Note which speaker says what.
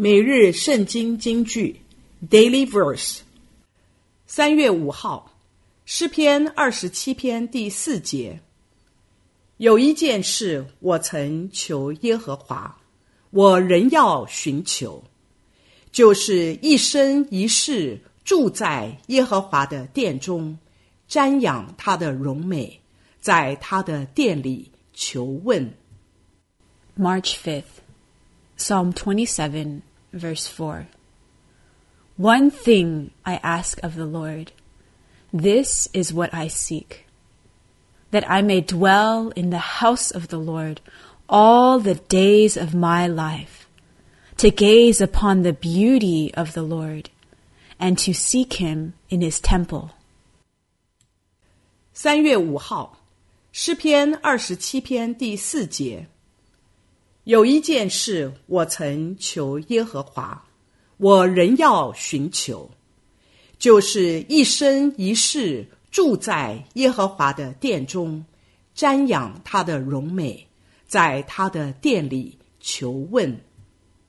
Speaker 1: 每日圣经金句 Daily Verse 3月5号诗篇27篇第4节，有一件事我曾求耶和华，我仍要寻求，就是一生一世住在耶和华的殿中，瞻仰他的荣美，在他的殿里求问。
Speaker 2: March 5th, Psalm 27, verse 4. One thing I ask of the Lord, this is what I seek, that I may dwell in the house of the Lord all the days of my life, to gaze upon the beauty of the Lord, and to seek him in his temple.
Speaker 1: 3月5号诗篇27篇第4节，有一件事我曾求耶和华，我仍要寻求，就是一生一世住在耶和华的殿中，瞻仰他的荣美，在他的殿里求问。